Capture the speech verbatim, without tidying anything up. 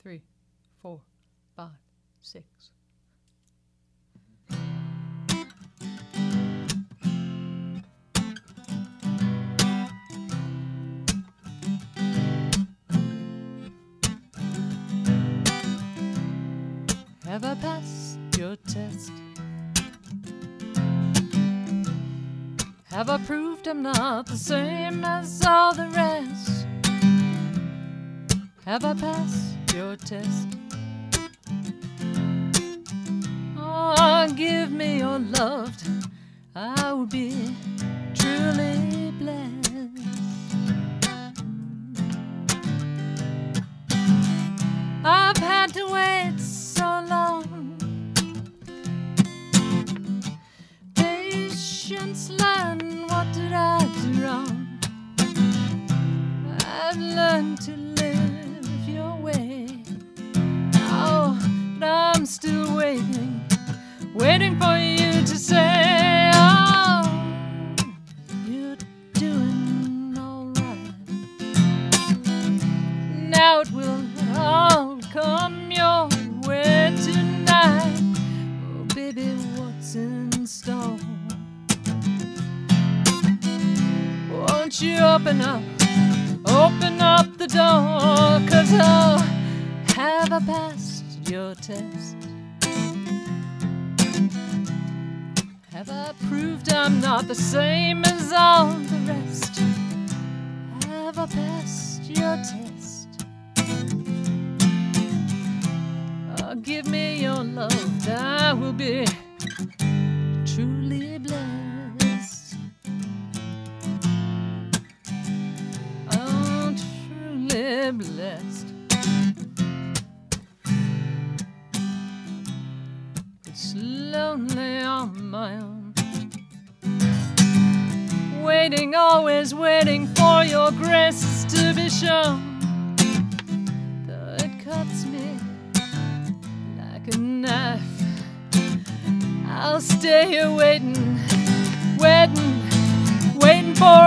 three, four, five, six. Have I passed your test? Have I proved I'm not the same as all the rest? Have I passed your test? Oh, give me your love, I will be truly blessed. I've had to wait so long. Patience learn, what did I do wrong? I've learned to live your way. Oh, but I'm still waiting, waiting for you to say, oh, you're doing all right. Now it will all come your way tonight. Oh, baby, what's in store? Won't you open up, open up the door? 'Cause oh, have I passed your test? Have I proved I'm not the same as all the rest? Have I passed your test? Oh, give me your love, I will be truly blessed. Oh, truly blessed. It's lonely on my own, waiting, always waiting for your grace to be shown. Though it cuts me like a knife, I'll stay here waiting, waiting, waiting for